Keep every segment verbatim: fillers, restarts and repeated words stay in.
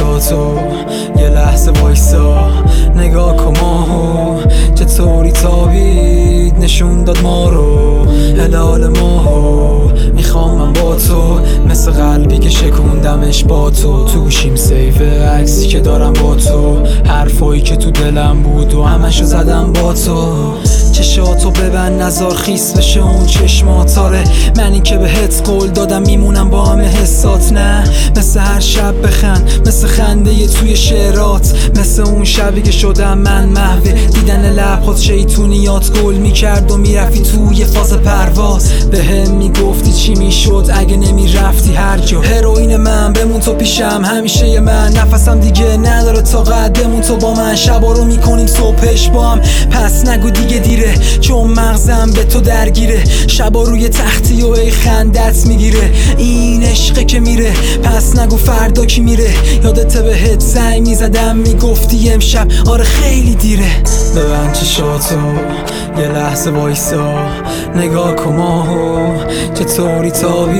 چشاتو یه لحظه وایسا نگاه کن ماهو چطوری تابید نشون داد ما رو هلال ماهو میخوام من با تو مثل قلبی که شکوندمش با تو توشیم سیف عکسی که دارم با تو حرفایی که تو دلم بود و همشو زدم با تو چشاتو ببند نزار خیس بشه اون چشماتاره منی که بهت قول دادم میمونم با همه حسات نه مثل هر شب بخند مثل خنده ی توی شعرات مثل اون شبی که شدم من محو دیدن لبات شیطونیات گل میکرد و میرفتی توی فاز پرواز به هم میگفتی چی میشد اگه نمیرفتی هر جا هروئین من بمون تو پیشم همیشه ی من نفسم دیگه نداره طاقت بمون تو با من شبا رو میکنیم صبحش با هم پس نگو دیگه دیره چون مغزم به تو درگیره شبا روی تختی و ای خندت میگیره این عشقه که میره پس نگو فردا کی میره یادت بهت زنگ میزدم میگفتی امشب آره خیلی دیره ببند چشاتو یه لحظه وایسا نگاه کن ماهو چطوری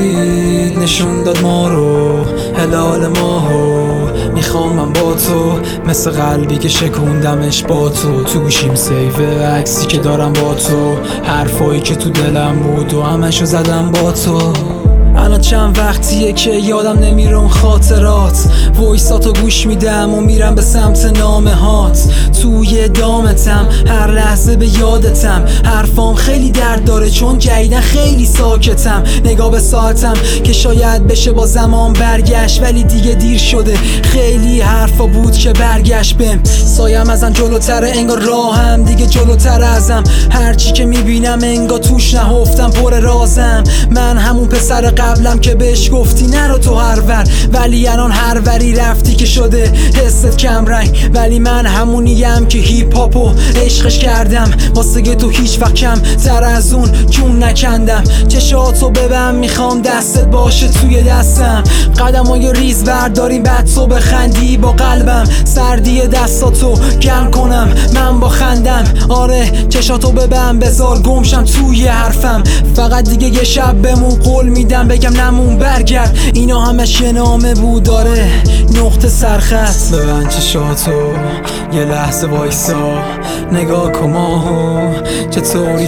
تابید نشون داد ما رو هلال ماهو میخوام من با تو مثل قلبی که شکوندمش با تو توشیم سیف عکسی که دارم با تو حرفایی که تو دلم بود و همشو زدم با تو الان چند وقتیه که یادم نمیره اون خاطرات وایساتو گوش میدم و میرم به سمت نامه هات توی دامتم هر لحظه به یادتم حرفام خیلی درد داره چون جدیدن خیلی ساکتم نگاه به ساعتم که شاید بشه با زمان برگشت ولی دیگه دیر شده خیلی حرفا بود که برگشت بهم سایم ازم جلوتره انگار راهم دیگه جلوتر ازم هرچی که میبینم انگار توش نهفتم پر رازم من همون پسر قبلم که بهش گفتی نرو تو هر ور ولی الان هر وری رفتی که شده حست کم رنگ ولی من همونیم که هیپ هاپو عشقش کردم واسه تو هیچ وقت کم تر از اون جون نکندم چشاتو ببن میخوام دستت باشه توی دستم قدمای ریز برداریم بعد تو بخندی با قلبم سردی دستاتو گرم کنم من با خندم آره چشاتو ببن بذار گمشم توی حرفم فقط دیگه یه شب بمون قول میدم بگم نمون برگرد اینا همش یه نامه بود داره نقطه سرخط ببند چشاتو یه لحظه وایسا نگاه کن ماهو چطوری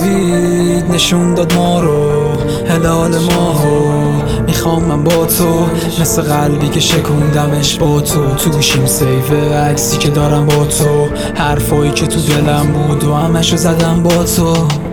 تابید نشون داد ما رو هلال ماهو میخوام من با تو مثل قلبی که شکوندمش با تو توشیم سیف عکسی که دارم با تو حرفایی که تو دلم بود و همشو زدم با تو